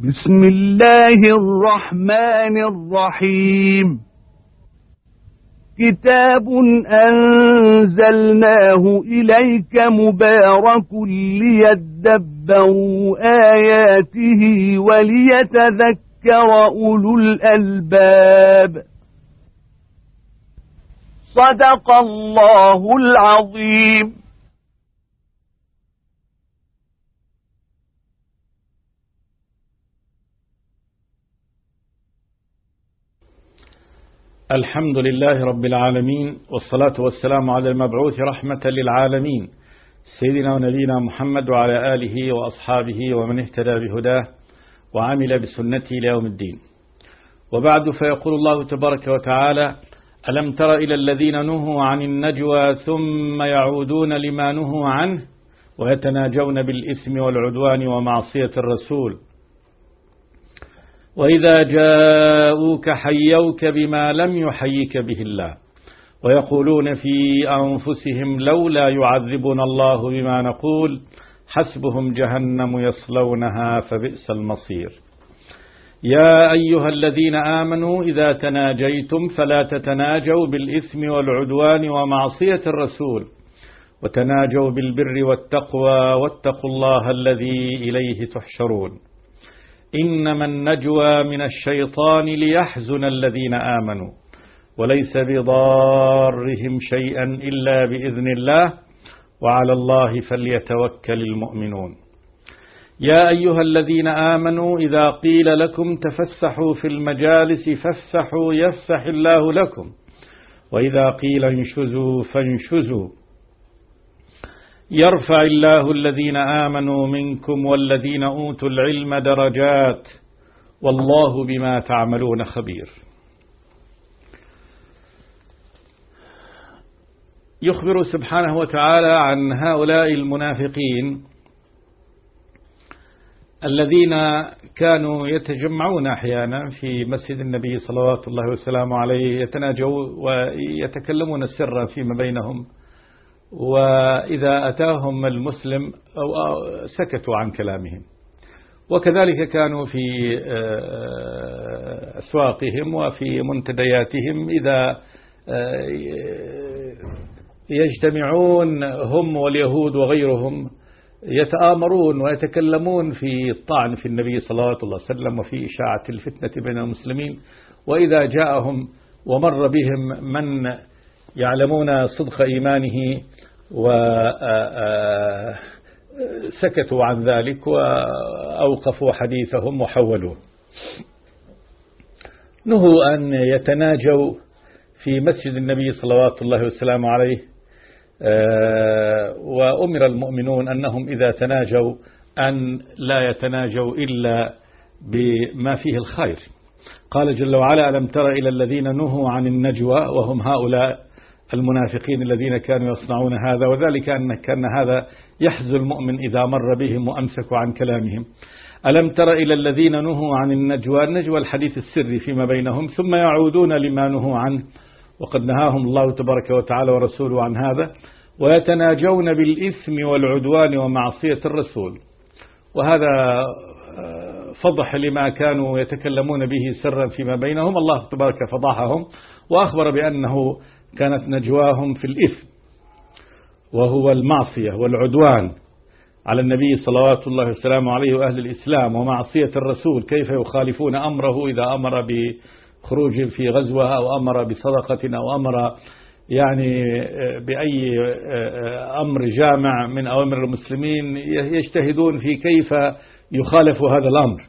بسم الله الرحمن الرحيم. كتاب أنزلناه إليك مبارك ليدبروا آياته وليتذكر أولو الألباب. صدق الله العظيم. الحمد لله رب العالمين، والصلاة والسلام على المبعوث رحمة للعالمين سيدنا ونبينا محمد وعلى آله وأصحابه ومن اهتدى بهداه وعمل بسنته ليوم الدين. وبعد، فيقول الله تبارك وتعالى: ألم تر إلى الذين نهوا عن النجوى ثم يعودون لما نهوا عنه ويتناجون بالإثم والعدوان ومعصية الرسول وإذا جاءوك حيوك بما لم يحيك به الله ويقولون في أنفسهم لولا يعذبنا الله بما نقول حسبهم جهنم يصلونها فبئس المصير. يا أيها الذين آمنوا إذا تناجيتم فلا تتناجوا بالإثم والعدوان ومعصية الرسول وتناجوا بالبر والتقوى واتقوا الله الذي إليه تحشرون. إنما النجوى من الشيطان ليحزن الذين آمنوا وليس بضارهم شيئا إلا بإذن الله وعلى الله فليتوكل المؤمنون. يا أيها الذين آمنوا إذا قيل لكم تفسحوا في المجالس فافسحوا يفسح الله لكم وإذا قيل انشزوا فانشزوا يرفع الله الذين آمنوا منكم والذين أوتوا العلم درجات والله بما تعملون خبير. يخبر سبحانه وتعالى عن هؤلاء المنافقين الذين كانوا يتجمعون أحيانا في مسجد النبي صلوات الله وسلامه عليه، يتناجوا ويتكلمون سرا فيما بينهم، وإذا أتاهم المسلم أو سكتوا عن كلامهم. وكذلك كانوا في أسواقهم وفي منتدياتهم إذا يجتمعون هم واليهود وغيرهم يتآمرون ويتكلمون في الطعن في النبي صلوات الله عليه وسلم وفي إشاعة الفتنة بين المسلمين. وإذا جاءهم ومر بهم من يعلمون صدق إيمانه وسكتوا عن ذلك وأوقفوا حديثهم وحولوه. نهوا أن يتناجوا في مسجد النبي صلوات الله وسلامه عليه، وأمر المؤمنون أنهم إذا تناجوا أن لا يتناجوا إلا بما فيه الخير. قال جل وعلا: ألم تر إلى الذين نهوا عن النجوى، وهم هؤلاء المنافقين الذين كانوا يصنعون هذا، وذلك أن كان هذا يحزن المؤمن إذا مر بهم وأمسكوا عن كلامهم. ألم تر إلى الذين نهوا عن النجوى، النجوى الحديث السري فيما بينهم، ثم يعودون لما نهوا عنه وقد نهاهم الله تبارك وتعالى ورسوله عن هذا، ويتناجون بالإثم والعدوان ومعصية الرسول. وهذا فضح لما كانوا يتكلمون به سرا فيما بينهم. الله تبارك فضحهم وأخبر بأنه كانت نجواهم في الإثم، وهو المعصية والعدوان على النبي صلوات الله وسلامه عليه وأهل الإسلام، ومعصية الرسول، كيف يخالفون أمره إذا أمر بخروج في غزوة أو أمر بصدقة أو أمر بأي أمر جامع من أوامر المسلمين، يجتهدون في كيف يخالف هذا الأمر.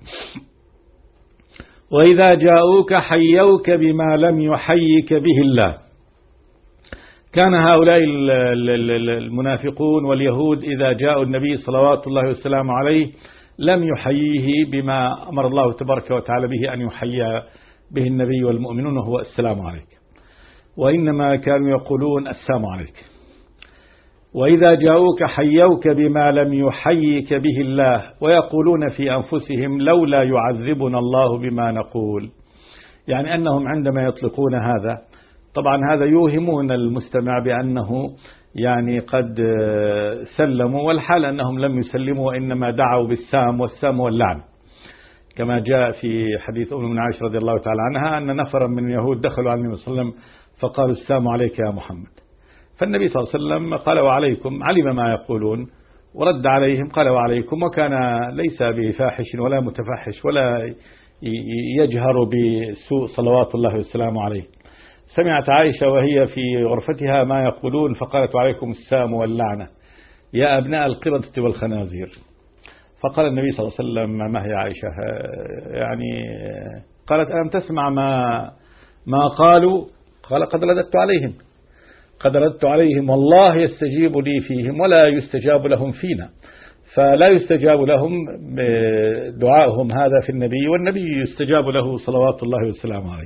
وإذا جاءوك حيوك بما لم يحيك به الله. كان هؤلاء المنافقون واليهود إذا جاءوا النبي صلوات الله وسلامه عليه لم يحييه بما أمر الله تبارك وتعالى به أن يحيي به النبي والمؤمنون، وهو السلام عليك، وإنما كانوا يقولون السلام عليك. وإذا جاءوك حيوك بما لم يحيك به الله ويقولون في أنفسهم لولا يعذبنا الله بما نقول. يعني أنهم عندما يطلقون هذا، طبعا هذا يوهمون المستمع بأنه قد سلموا، والحال أنهم لم يسلموا وإنما دعوا بالسام والسام واللعن. كما جاء في حديث أم عائشة رضي الله تعالى عنها أن نفرا من اليهود دخلوا على النبي صلى الله عليه وسلم فقالوا السلام عليك يا محمد، فالنبي صلى الله عليه وسلم قال وعليكم، علم ما يقولون ورد عليهم قال وعليكم، وكان ليس بفاحش ولا متفحش ولا يجهر بسوء صلوات الله والسلام عليه. سمعت عائشة وهي في غرفتها ما يقولون فقالت وعليكم السلام واللعنة يا أبناء القردة والخنازير. فقال النبي صلى الله عليه وسلم ما هي عائشة يعني؟ قالت ألم تسمع ما قالوا؟ قال قد رددت عليهم والله يستجيب لي فيهم ولا يستجاب لهم فينا، فلا يستجاب لهم دعائهم هذا في النبي، والنبي يستجاب له صلوات الله والسلام عليه.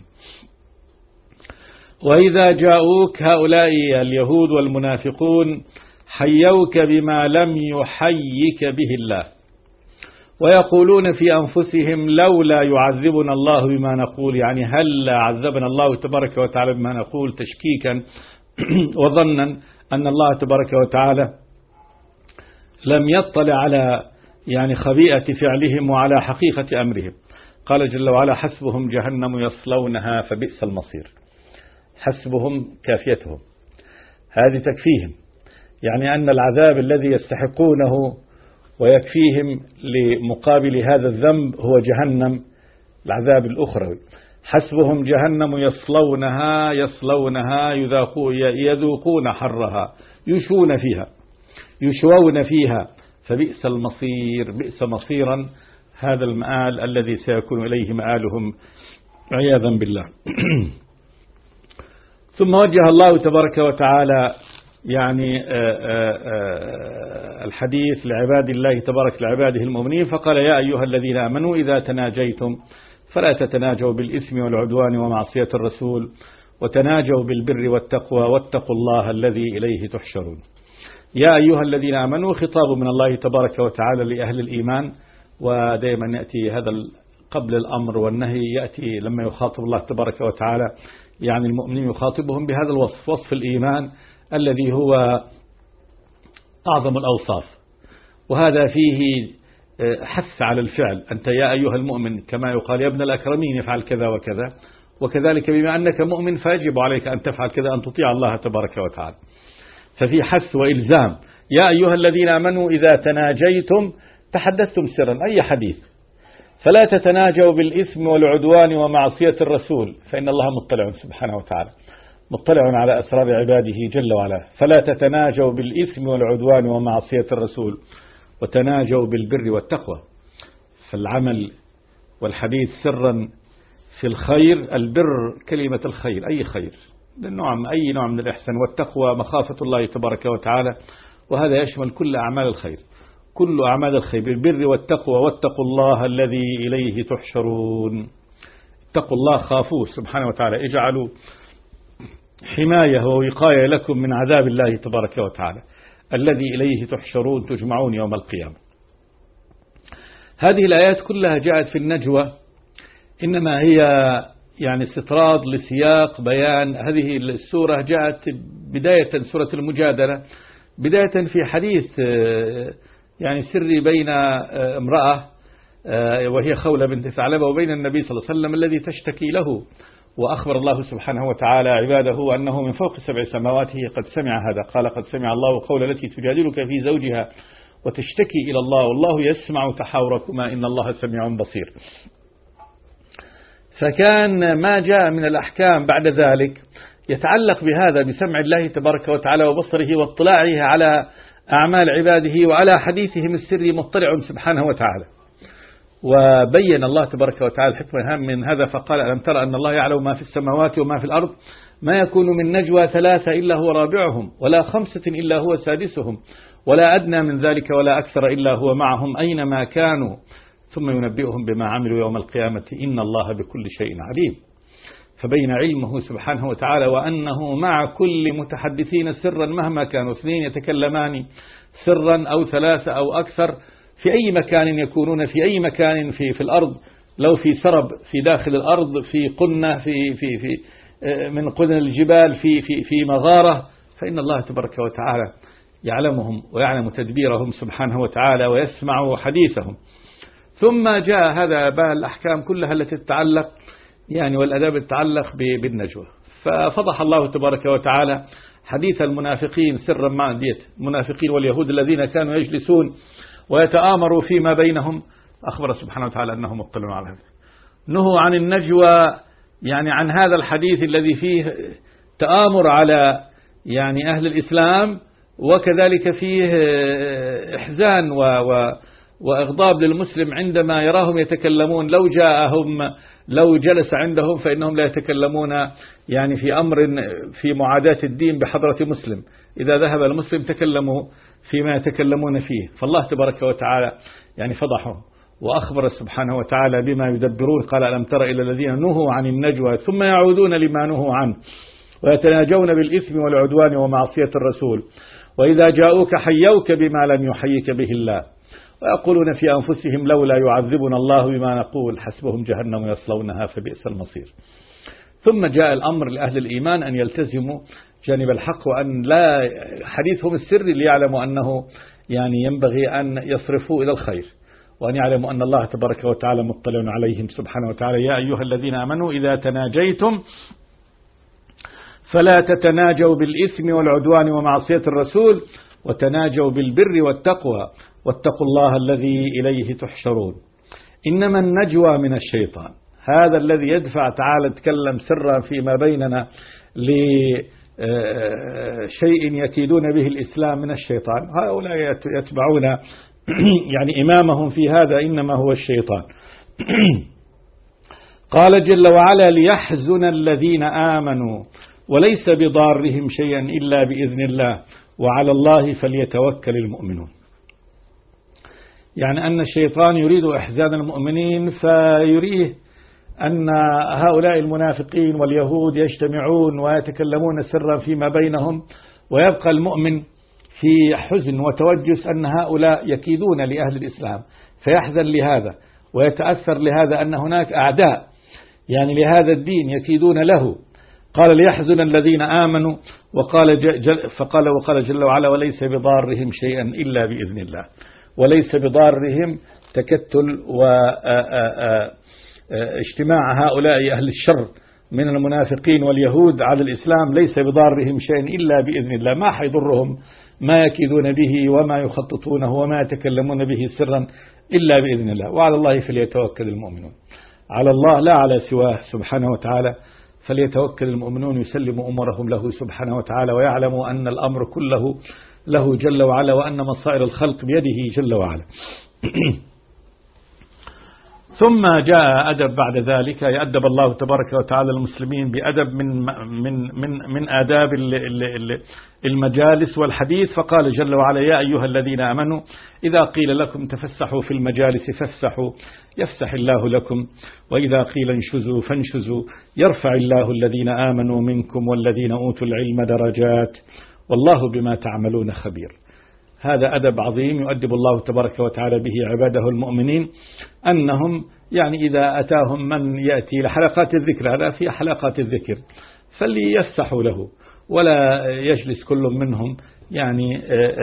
وإذا جاءوك هؤلاء اليهود والمنافقون حيوك بما لم يحيك به الله، ويقولون في أنفسهم لولا يعذبنا الله بما نقول، يعني هل عذبنا الله تبارك وتعالى بما نقول، تشكيكا وظنا أن الله تبارك وتعالى لم يطلع على يعني خبيئة فعلهم وعلى حقيقة أمرهم. قال جل وعلا حسبهم جهنم يصلونها فبئس المصير. حسبهم كافيتهم، هذه تكفيهم، يعني أن العذاب الذي يستحقونه ويكفيهم لمقابل هذا الذنب هو جهنم، العذاب الأخروي. حسبهم جهنم يصلونها يذوقون حرها يشوون فيها فبئس المصير، بئس مصيرا هذا المآل الذي سيكون إليه مآلهم عياذا بالله. ثم وجه الله تبارك وتعالى يعني الحديث لعباد الله تبارك لعباده المؤمنين، فقال يا أيها الذين آمنوا إذا تناجيتم فلا تتناجوا بالإثم والعدوان ومعصية الرسول وتناجوا بالبر والتقوى واتقوا الله الذي إليه تحشرون. يا أيها الذين آمنوا خطاب من الله تبارك وتعالى لأهل الإيمان، ودائما يأتي هذا قبل الأمر والنهي، يأتي لما يخاطب الله تبارك وتعالى يعني المؤمنين يخاطبهم بهذا الوصف، وصف الإيمان الذي هو أعظم الأوصاف، وهذا فيه حث على الفعل. أنت يا أيها المؤمن كما يقال يا ابن الأكرمين افعل كذا وكذا، وكذلك بما أنك مؤمن فيجب عليك أن تفعل كذا، أن تطيع الله تبارك وتعالى. ففي حث وإلزام. يا أيها الذين آمنوا إذا تناجيتم، تحدثتم سرا أي حديث، فلا تتناجوا بالإثم والعدوان ومعصية الرسول، فإن الله مطلع سبحانه وتعالى، مطلع على أسرار عباده جل وعلا. فلا تتناجوا بالإثم والعدوان ومعصية الرسول وتناجوا بالبر والتقوى. فالعمل والحديث سرا في الخير، البر كلمة الخير، أي خير، أي نوع من الإحسان، والتقوى مخافة الله تبارك وتعالى، وهذا يشمل كل أعمال الخير، كل أعمال الخير بالبر والتقوى. واتقوا الله الذي إليه تحشرون. اتقوا الله، خافوه سبحانه وتعالى، اجعلوا حماية ووقاية لكم من عذاب الله تبارك وتعالى الذي إليه تحشرون، تجمعون يوم القيامة. هذه الآيات كلها جاءت في النجوى، إنما هي يعني استطراد لسياق بيان. هذه السورة جاءت بداية سورة المجادلة، بداية في حديث يعني سري بين امرأة وهي خولة بنت ثعلبة وبين النبي صلى الله عليه وسلم الذي تشتكي له، وأخبر الله سبحانه وتعالى عباده أنه من فوق 7 سماوات قد سمع هذا. قال قد سمع الله قول التي تجادلك في زوجها وتشتكي إلى الله والله يسمع تحاوركما إن الله سميع بصير. فكان ما جاء من الأحكام بعد ذلك يتعلق بهذا، بسمع الله تبارك وتعالى وبصره واطلاعه على أعمال عباده وعلى حديثهم السري، مطلع سبحانه وتعالى. وبين الله تبارك وتعالى الحكمة من هذا فقال ألم ترى أن الله يعلم ما في السماوات وما في الأرض ما يكون من نجوى 3 إلا هو رابعهم ولا 5 إلا هو سادسهم ولا أدنى من ذلك ولا أكثر إلا هو معهم أينما كانوا ثم ينبئهم بما عملوا يوم القيامة إن الله بكل شيء عليم. فبين علمه سبحانه وتعالى وأنه مع كل متحدثين سرا مهما كانوا، 2 يتكلمان سرا أو 3 أو أكثر في أي مكان يكونون، في أي مكان في الأرض، لو في سرب في داخل الأرض، في قنة في من قنن الجبال، في مغارة، فإن الله تبارك وتعالى يعلمهم ويعلم تدبيرهم سبحانه وتعالى ويسمع حديثهم. ثم جاء هذا بقى الأحكام كلها التي تتعلق يعني والأداب تتعلق بالنجوى. ففضح الله تبارك وتعالى حديث المنافقين سرا مع ديت المنافقين واليهود الذين كانوا يجلسون ويتآمروا فيما بينهم. أخبر سبحانه وتعالى أنهم مطلعون على هذا، نهوا عن النجوى، يعني عن هذا الحديث الذي فيه تآمر على يعني أهل الإسلام، وكذلك فيه إحزان وإغضاب للمسلم عندما يراهم يتكلمون. لو جلس عندهم فإنهم لا يتكلمون يعني في أمر في معاداة الدين بحضرة مسلم. إذا ذهب المسلم تكلموا فيما يتكلمون فيه. فالله تبارك وتعالى يعني فضحهم وأخبر سبحانه وتعالى بما يدبرون. قال ألم تر إلى الذين نهوا عن النجوى ثم يعودون لما نهوا عنه ويتناجون بالإثم والعدوان ومعصية الرسول وإذا جاءوك حيوك بما لم يحيك به الله ويقولون في أنفسهم لولا يعذبنا الله بما نقول حسبهم جهنم يصلونها فبئس المصير. ثم جاء الأمر لأهل الإيمان أن يلتزموا جانب الحق، وأن لا حديثهم السري ليعلموا أنه يعني ينبغي أن يصرفوا إلى الخير، وأن يعلموا أن الله تبارك وتعالى مطلع عليهم سبحانه وتعالى. يا أيها الذين آمنوا إذا تناجيتم فلا تتناجوا بالإثم والعدوان ومعصية الرسول وتناجوا بالبر والتقوى واتقوا الله الذي إليه تحشرون. إنما النجوى من الشيطان، هذا الذي يدفع تعالى تكلم سرا فيما بيننا لشيء يكيدون به الإسلام من الشيطان. هؤلاء يتبعون يعني إمامهم في هذا إنما هو الشيطان. قال جل وعلا ليحزن الذين آمنوا وليس بضارهم شيئا إلا بإذن الله وعلى الله فليتوكل المؤمنون. يعني أن الشيطان يريد إحزان المؤمنين، فيريه أن هؤلاء المنافقين واليهود يجتمعون ويتكلمون سرا فيما بينهم، ويبقى المؤمن في حزن وتوجس أن هؤلاء يكيدون لأهل الإسلام، فيحزن لهذا ويتأثر لهذا أن هناك أعداء يعني لهذا الدين يكيدون له. قال ليحزن الذين آمنوا وقال جل وعلا وليس بضارهم شيئا إلا بإذن الله. وليس بضارهم تكتل واجتماع هؤلاء أهل الشر من المنافقين واليهود على الإسلام، ليس بضارهم شيئا إلا بإذن الله. ما حيضرهم ما يكيدون به وما يخططونه وما يتكلمون به سرا إلا بإذن الله. وعلى الله فليتوكل المؤمنون، على الله لا على سواه سبحانه وتعالى فليتوكل المؤمنون، يسلموا أمرهم له سبحانه وتعالى، ويعلموا أن الأمر كله له جل وعلا، وأن مصائر الخلق بيده جل وعلا. ثم جاء أدب بعد ذلك، يأدب الله تبارك وتعالى المسلمين بأدب من آداب المجالس والحديث. فقال جل وعلا يا أيها الذين آمنوا إذا قيل لكم تفسحوا في المجالس فافسحوا يفسح الله لكم وإذا قيل انشزوا فانشزوا يرفع الله الذين آمنوا منكم والذين أوتوا العلم درجات والله بما تعملون خبير. هذا أدب عظيم يؤدب الله تبارك وتعالى به عباده المؤمنين، أنهم يعني إذا أتاهم من يأتي لحلقات الذكر، هذا في حلقات الذكر، فليفسحوا له ولا يجلس كل منهم يعني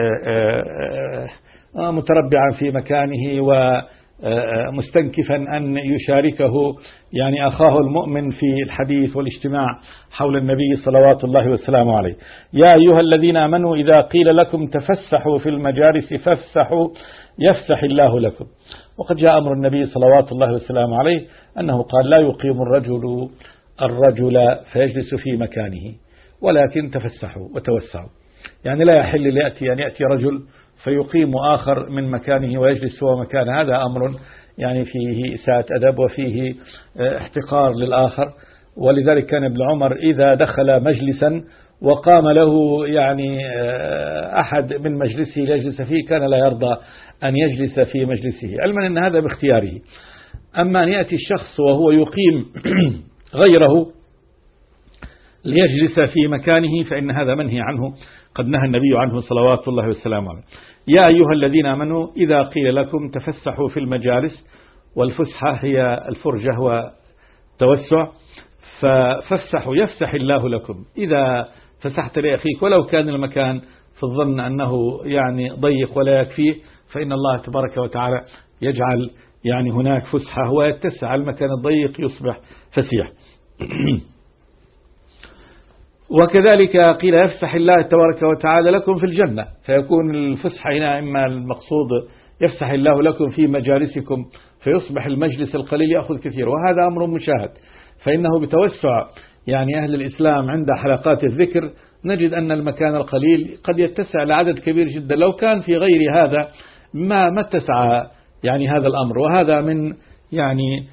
متربعا في مكانه ومستنكفا أن يشاركه يعني أخاه المؤمن في الحديث والاجتماع حول النبي صلوات الله وسلامه عليه. يا أيها الذين آمنوا إذا قيل لكم تفسحوا في المجالس فافسحوا يفسح الله لكم. وقد جاء أمر النبي صلوات الله وسلامه عليه أنه قال لا يقيم الرجل فيجلس في مكانه ولكن تفسحوا وتوسعوا. يعني لا يحل أن يأتي رجل فيقيم آخر من مكانه ويجلس هو مكانه، هذا أمر يعني فيه إساءة أدب وفيه احتقار للآخر. ولذلك كان ابن عمر إذا دخل مجلسا وقام له يعني أحد من مجلسه ليجلس فيه كان لا يرضى أن يجلس في مجلسه، علما أن هذا باختياره. أما أن يأتي الشخص وهو يقيم غيره ليجلس في مكانه فإن هذا منهي عنه، قد نهى النبي عنه صلوات الله وسلامه عليه. يا أيها الذين آمنوا إذا قيل لكم تفسحوا في المجالس، والفسحة هي الفرجة والتوسع، فافسحوا يفسح الله لكم. إذا فسحت لأخيك ولو كان المكان في الظن أنه يعني ضيق ولا يكفيه، فإن الله تبارك وتعالى يجعل يعني هناك فسحة ويتسع المكان الضيق يصبح فسيح. وكذلك قيل يفسح الله تبارك وتعالى لكم في الجنة، فيكون الفسحة هنا إما المقصود يفسح الله لكم في مجالسكم فيصبح المجلس القليل يأخذ كثير، وهذا أمر مشاهد، فإنه بتوسع يعني أهل الإسلام عند حلقات الذكر نجد أن المكان القليل قد يتسع لعدد كبير جدا، لو كان في غير هذا ما اتسع يعني هذا الأمر. وهذا من يعني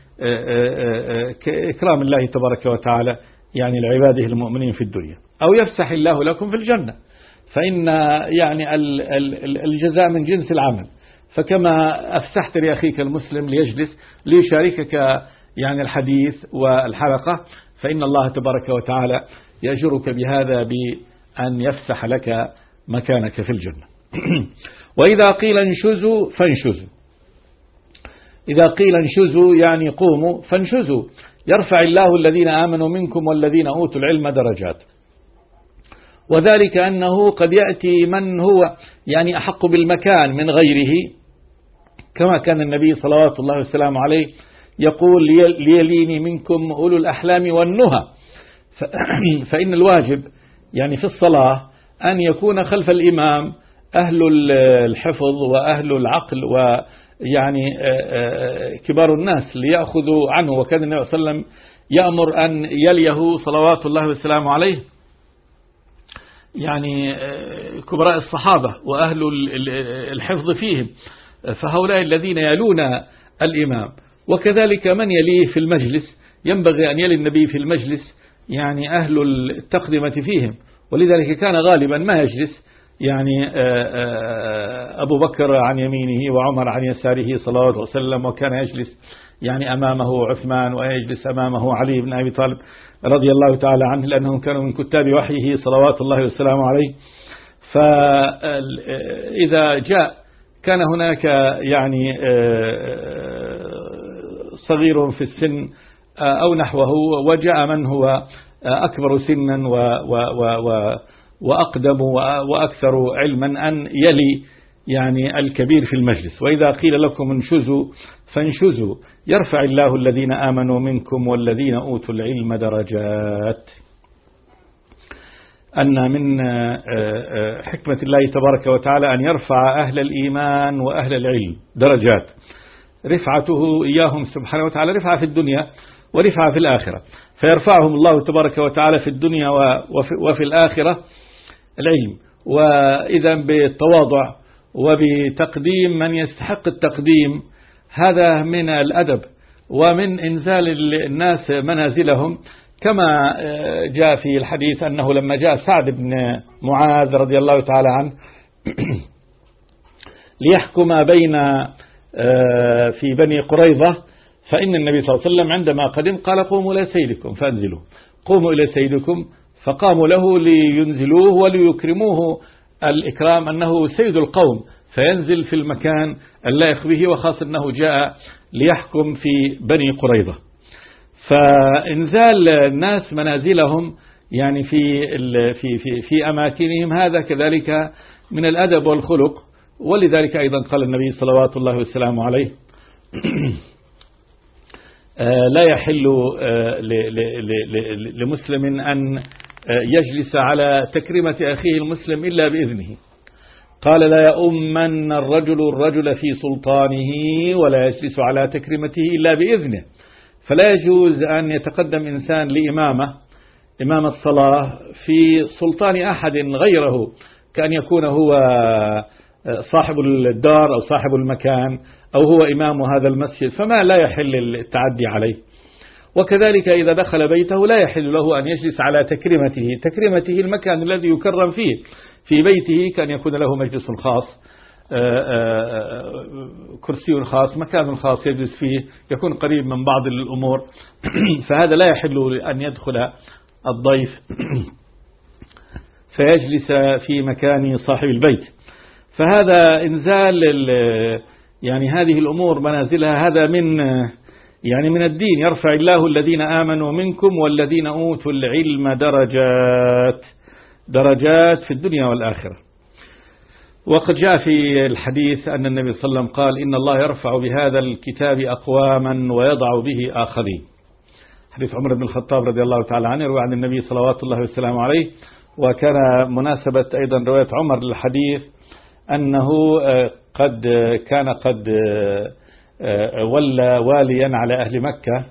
إكرام الله تبارك وتعالى يعني لعباده المؤمنين في الدنيا. أو يفسح الله لكم في الجنة، فإن يعني الجزاء من جنس العمل، فكما أفسحت لأخيك المسلم ليجلس ليشاركك يعني الحديث والحلقة، فإن الله تبارك وتعالى يأجرك بهذا بأن يفسح لك مكانك في الجنة. وإذا قيل انشزوا فانشزوا، إذا قيل انشزوا يعني قوموا فانشزوا، يرفع الله الذين آمنوا منكم والذين أوتوا العلم درجات. وذلك أنه قد يأتي من هو يعني أحق بالمكان من غيره، كما كان النبي صلوات الله والسلام عليه يقول ليليني منكم أولو الأحلام والنهى. فإن الواجب يعني في الصلاة أن يكون خلف الإمام أهل الحفظ وأهل العقل ويعني كبار الناس ليأخذوا عنه. وكان النبي صلى الله عليه وسلم يأمر أن يليه صلوات الله والسلام عليه يعني كبراء الصحابة وأهل الحفظ فيهم، فهؤلاء الذين يلون الإمام. وكذلك من يليه في المجلس ينبغي أن يلي النبي في المجلس يعني أهل التقدمة فيهم، ولذلك كان غالبا ما يجلس يعني أبو بكر عن يمينه وعمر عن يساره صلى الله عليه وسلم، وكان يجلس يعني أمامه عثمان ويجلس أمامه علي بن أبي طالب رضي الله تعالى عنه، لأنهم كانوا من كتاب وحيه صلوات الله والسلام عليه. فإذا جاء كان هناك يعني صغير في السن أو نحوه، وجاء من هو أكبر سنا وأقدم وأكثر علما أن يلي يعني الكبير في المجلس. وإذا قيل لكم انشزوا فانشزوا يرفع الله الذين آمنوا منكم والذين أوتوا العلم درجات. أن من حكمة الله تبارك وتعالى أن يرفع أهل الإيمان وأهل العلم درجات، رفعته إياهم سبحانه وتعالى رفعة في الدنيا ورفعة في الآخرة، فيرفعهم الله تبارك وتعالى في الدنيا وفي الآخرة العلم. وإذا بالتواضع وبتقديم من يستحق التقديم، هذا من الأدب ومن إنزال الناس منازلهم، كما جاء في الحديث أنه لما جاء سعد بن معاذ رضي الله تعالى عنه ليحكم بين في بني قريظة، فإن النبي صلى الله عليه وسلم عندما قدم قال قوموا إلى سيدكم فانزلوا، قوموا إلى سيدكم، فقاموا له لينزلوه وليكرموه الإكرام أنه سيد القوم، فينزل في المكان اللائق به، وخاصة أنه جاء ليحكم في بني قريظة. فإنزال الناس منازلهم يعني في أماكنهم، هذا كذلك من الأدب والخلق. ولذلك أيضا قال النبي صلوات الله والسلام عليه لا يحل لمسلم أن يجلس على تكريمة أخيه المسلم إلا بإذنه. قال لا يؤمن الرجل في سلطانه ولا يجلس على تكريمته إلا بإذنه. فلا يجوز أن يتقدم إنسان لإمامة إمام الصلاة في سلطان أحد غيره، كأن يكون هو صاحب الدار أو صاحب المكان أو هو إمام هذا المسجد، فما لا يحل التعدي عليه. وكذلك إذا دخل بيته لا يحل له أن يجلس على تكريمته المكان الذي يكرم فيه. في بيته كان يكون له مجلس خاص، كرسي خاص، مكان خاص يجلس فيه، يكون قريب من بعض الأمور، فهذا لا يحل أن يدخل الضيف فيجلس في مكان صاحب البيت. فهذا إنزال يعني هذه الأمور منازلها، هذا من الدين. يرفع الله الذين آمنوا منكم والذين أوتوا العلم درجات في الدنيا والآخرة. وقد جاء في الحديث أن النبي صلى الله عليه وسلم قال إن الله يرفع بهذا الكتاب أقواما ويضع به آخرين. حديث عمر بن الخطاب رضي الله تعالى عنه يروي عن النبي صلوات الله والسلام عليه. وكان مناسبة أيضا رواية عمر للحديث أنه كان قد ولى واليا على أهل مكة،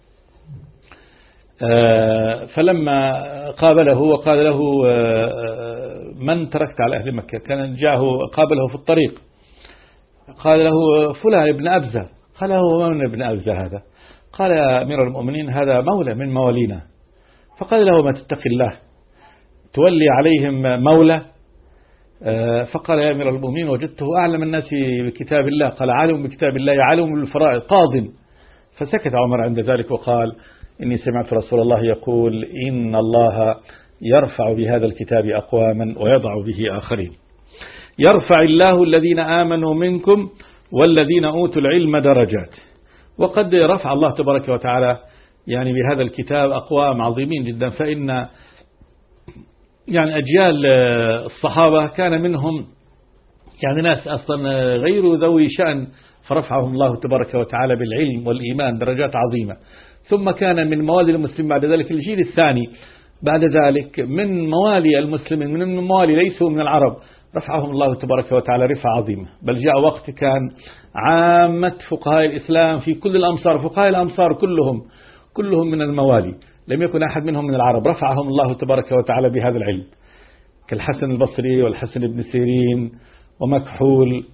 فلما قابله وقال له من تركت على أهل مكة، كان جاءه قابله في الطريق قال له فلان ابن أبزة. قال له من ابن أبزة هذا؟ قال يا أمير المؤمنين هذا مولى من موالينا. فقال له ما تتقي الله تولي عليهم مولى؟ فقال يا أمير المؤمنين وجدته أعلم الناس بكتاب الله. قال عالم بكتاب الله عالم بالفرائض قاض. فسكت عمر عند ذلك وقال إني سمعت رسول الله يقول إن الله يرفع بهذا الكتاب أقواما ويضع به آخرين. يرفع الله الذين آمنوا منكم والذين أوتوا العلم درجات. وقد رفع الله تبارك وتعالى يعني بهذا الكتاب أقوام عظيمين جدا، فإن يعني أجيال الصحابة كان منهم يعني ناس أصلا غير ذوي شأن، فرفعهم الله تبارك وتعالى بالعلم والإيمان درجات عظيمة. ثم كان من موالي المسلمين بعد ذلك الجيل الثاني بعد ذلك من موالي المسلمين من موالي ليسوا من العرب، رفعهم الله تبارك وتعالى رفعة عظيمة. بل جاء وقت كان عامة فقهاء الإسلام في كل الأمصار، فقهاء الأمصار كلهم من الموالي، لم يكن أحد منهم من العرب، رفعهم الله تبارك وتعالى بهذا العلم، كالحسن البصري والحسن بن سيرين ومكحول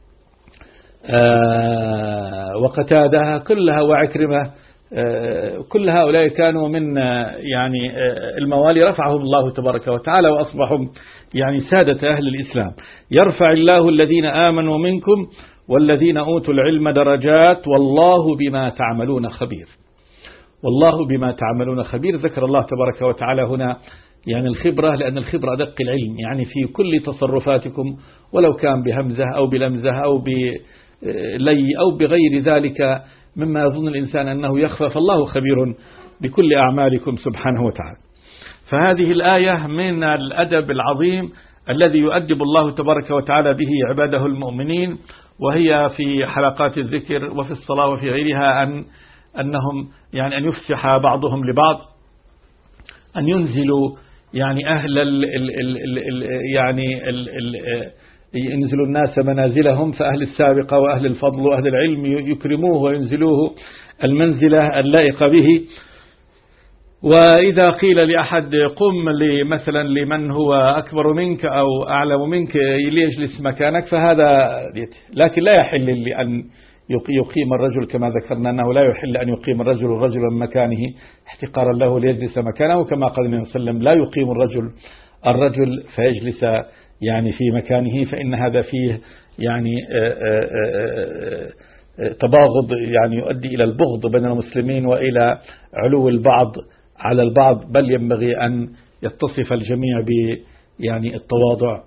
وقتادة كلها وعكرمة، كل هؤلاء كانوا من يعني الموالي، رفعهم الله تبارك وتعالى وأصبحوا يعني سادة أهل الإسلام. يرفع الله الذين آمنوا منكم والذين أوتوا العلم درجات والله بما تعملون خبير. والله بما تعملون خبير. ذكر الله تبارك وتعالى هنا يعني الخبرة، لأن الخبرة أدق العلم، يعني في كل تصرفاتكم ولو كان بهمزة أو بلمزة أو بلي أو بغير ذلك مما يظن الإنسان أنه يخفى، فالله خبير بكل أعمالكم سبحانه وتعالى. فهذه الآية من الأدب العظيم الذي يؤدب الله تبارك وتعالى به عباده المؤمنين، وهي في حلقات الذكر وفي الصلاة وفي غيرها أنهم يعني أن يفسح بعضهم لبعض، أن ينزلوا يعني ينزلوا الناس منازلهم، فأهل السابقة وأهل الفضل وأهل العلم يكرموه وينزلوه المنزلة اللائقة به. وإذا قيل لأحد قم مثلا لمن هو أكبر منك أو أعلم منك ليجلس مكانك فهذا، لكن لا يحل لأن يقيم الرجل، كما ذكرنا أنه لا يحل أن يقيم الرجل من مكانه احتقارا له ليجلس مكانه، كما قال النبي صلى الله عليه وسلم لا يقيم الرجل فيجلس يعني في مكانه، فإن هذا فيه يعني تباغض يعني يؤدي إلى البغض بين المسلمين وإلى علو البعض على البعض، بل ينبغي أن يتصف الجميع يعني التواضع.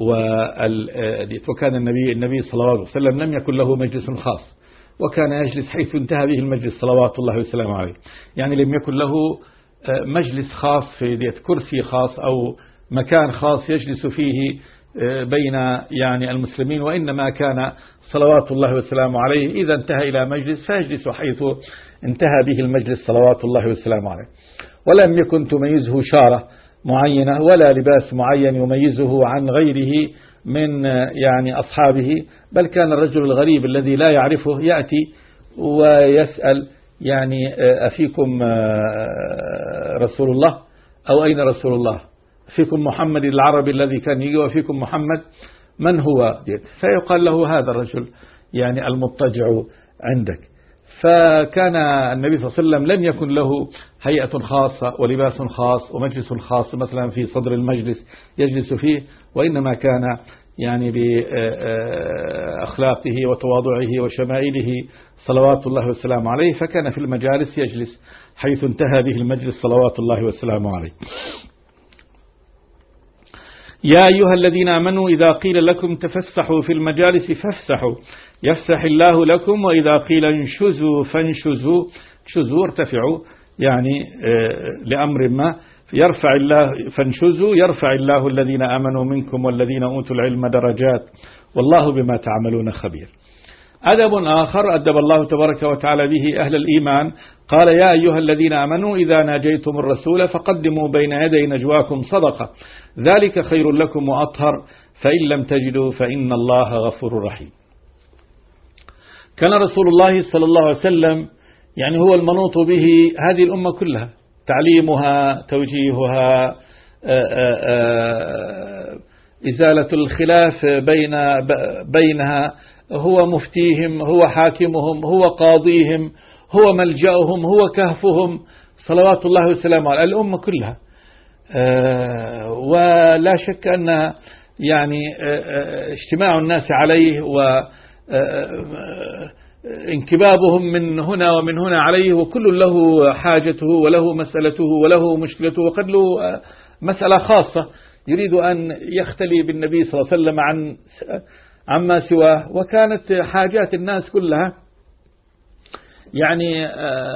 وكان النبي صلى الله عليه وسلم لم يكن له مجلس خاص، وكان يجلس حيث انتهى به المجلس صلوات الله وسلامه عليه، يعني لم يكن له مجلس خاص في كرسي خاص أو مكان خاص يجلس فيه بين يعني المسلمين، وإنما كان صلوات الله وسلامه عليه إذا انتهى إلى مجلس فيجلس حيث انتهى به المجلس صلوات الله وسلامه عليه. ولم يكن تميزه شارة معينة ولا لباس معين يميزه عن غيره من يعني أصحابه، بل كان الرجل الغريب الذي لا يعرفه يأتي ويسأل يعني أفيكم رسول الله أو أين رسول الله، فيكم محمد العربي الذي كان يجي وفيكم محمد من هو، فيقال له هذا الرجل يعني المضطجع عندك. فكان النبي صلى الله عليه وسلم لم يكن له هيئة خاصة ولباس خاص ومجلس خاص مثلا في صدر المجلس يجلس فيه، وإنما كان يعني بأخلاقه وتواضعه وشمائله صلوات الله والسلام عليه، فكان في المجالس يجلس حيث انتهى به المجلس صلوات الله والسلام عليه. يا أيها الذين آمنوا إذا قيل لكم تفسحوا في المجالس فافسحوا يفسح الله لكم، وإذا قيل انشزوا فانشزوا، شزوا ارتفعوا يعني لأمر ما، فانشزوا يرفع الله الذين آمنوا منكم والذين أوتوا العلم درجات والله بما تعملون خبير. أدب آخر أدب الله تبارك وتعالى به أهل الإيمان، قال يا أيها الذين آمنوا إذا ناجيتم الرسول فقدموا بين يدي نجواكم صدقة ذلك خير لكم وأطهر فإن لم تجدوا فإن الله غفور رحيم. كان رسول الله صلى الله عليه وسلم يعني هو المنوط به هذه الأمة كلها، تعليمها، توجيهها، إزالة الخلاف بينها، هو مفتيهم، هو حاكمهم، هو قاضيهم، هو ملجأهم، هو كهفهم، صلوات الله وسلامه على الأمة كلها. ولا شك أن يعني اجتماع الناس عليه وانكبابهم من هنا ومن هنا عليه، وكل له حاجته وله مسألته وله مشكلته، وقد له مسألة خاصة يريد أن يختلي بالنبي صلى الله عليه وسلم عما سواه، وكانت حاجات الناس كلها يعني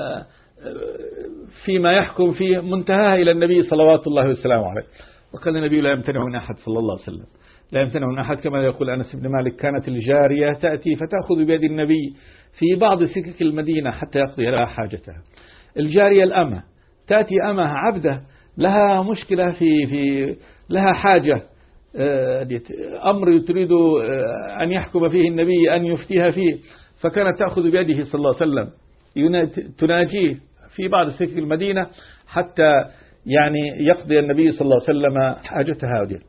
فيما يحكم فيه منتهاها إلى النبي صلوات الله وسلامه عليه. وكان النبي لا يمتنع من أحد صلى الله عليه وسلم، لا يمتنع من أحد، كما يقول أنس بن مالك كانت الجارية تأتي فتأخذ بيد النبي في بعض سكك المدينة حتى يقضي لها حاجتها. الجارية الأمة تأتي أمة عبدة لها مشكلة في لها حاجة، أمر تريد أن يحكم فيه النبي أن يفتيها فيه، فكانت تأخذ بيده صلى الله عليه وسلم تناجيه في بعض سكك المدينة حتى يعني يقضي النبي صلى الله عليه وسلم حاجتها هذه.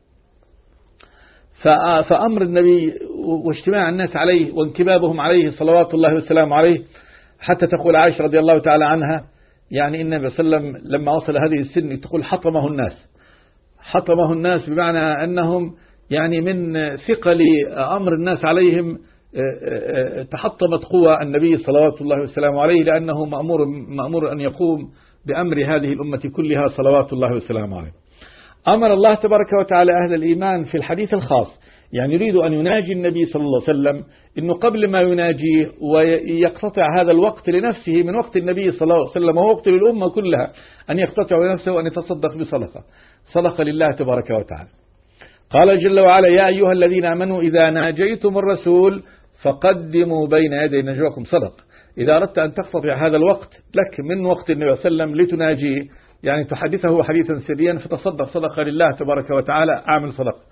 فأمر النبي واجتماع الناس عليه وانكبابهم عليه صلوات الله وسلامه عليه، حتى تقول عائشة رضي الله تعالى عنها يعني النبي صلى الله عليه وسلم لما وصل هذه السن تقول حطمه الناس بمعنى أنهم يعني من ثقل أمر الناس عليهم تحطمت قوى النبي صلوات الله وسلامه عليه، لأنه مأمور أن يقوم بأمر هذه الأمة كلها صلوات الله وسلامه عليه. أمر الله تبارك وتعالى أهل الإيمان في الحديث الخاص، يعني يريد أن يناجي النبي صلى الله عليه وسلم، إنه قبل ما يناجيه ويقتطع هذا الوقت لنفسه من وقت النبي صلى الله عليه وسلم ووقت للأمة كلها، أن يقتطع لنفسه وأن يتصدق صدقة لله تبارك وتعالى. قال جل وعلا يا أيها الذين آمنوا إذا ناجيتم الرسول فقدموا بين يدي نجواكم صدقة. إذا أردت أن تقتطع هذا الوقت لك من وقت النبي صلى الله عليه وسلم لتناجيه، يعني تحدثه حديثا سريا، فتصدق صدقة لله تبارك وتعالى، أعمل صدقة.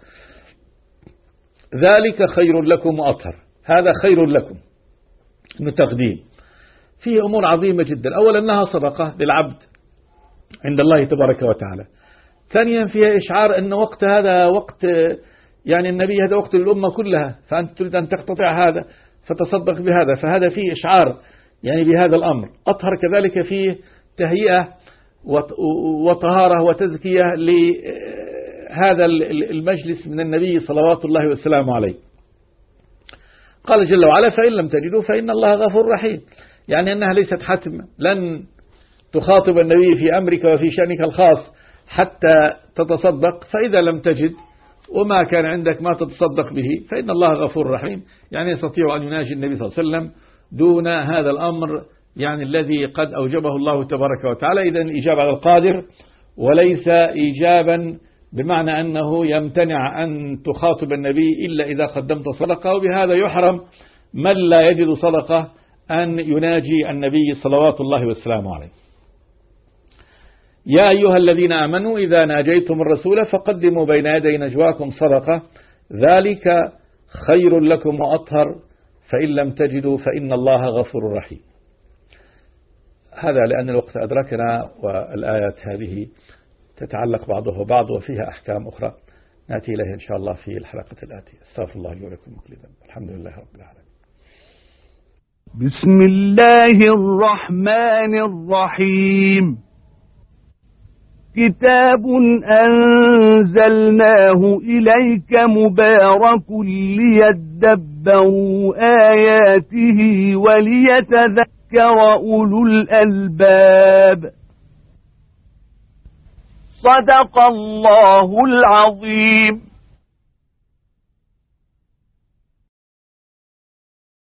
ذلك خير لكم وأطهر، هذا خير لكم من تقديم، فيه أمور عظيمة جدا. أولا أنها صدقة للعبد عند الله تبارك وتعالى. ثانيا فيها إشعار أن وقت هذا وقت يعني النبي، هذا وقت الأمة كلها، فأنت تريد أن تقتطع هذا فتصدق بهذا، فهذا فيه إشعار يعني بهذا الأمر. أطهر كذلك فيه تهيئة وطهارة وتزكية لهذا المجلس من النبي صلوات الله وسلامه عليه. قال جل وعلا فإن لم تجدوا فإن الله غفور رحيم، يعني أنها ليست حتم، لن تخاطب النبي في أمرك وفي شأنك الخاص حتى تتصدق، فإذا لم تجد وما كان عندك ما تتصدق به فإن الله غفور رحيم، يعني يستطيع أن يناجي النبي صلى الله عليه وسلم دون هذا الأمر يعني الذي قد أوجبه الله تبارك وتعالى. إذن الإجابة على القادر، وليس إيجابا بمعنى أنه يمتنع أن تخاطب النبي إلا إذا قدمت صدقة، وبهذا يحرم من لا يجد صدقة أن يناجي النبي صلوات الله وسلامه عليه. يا أيها الذين آمنوا إذا ناجيتم الرسول فقدموا بين يدي نجواكم صدقة ذلك خير لكم وأطهر فإن لم تجدوا فإن الله غفور رحيم. هذا لأن الوقت أدركنا، والآيات هذه تتعلق بعضها بعض وفيها أحكام أخرى نأتي إليها إن شاء الله في الحلقة الآتية. استغفر الله لي ولكم كل ذنب. الحمد لله رب العالمين. بسم الله الرحمن الرحيم. كتاب أنزلناه إليك مبارك ليدبروا آياته وليتذكر أولو الألباب. صدق الله العظيم.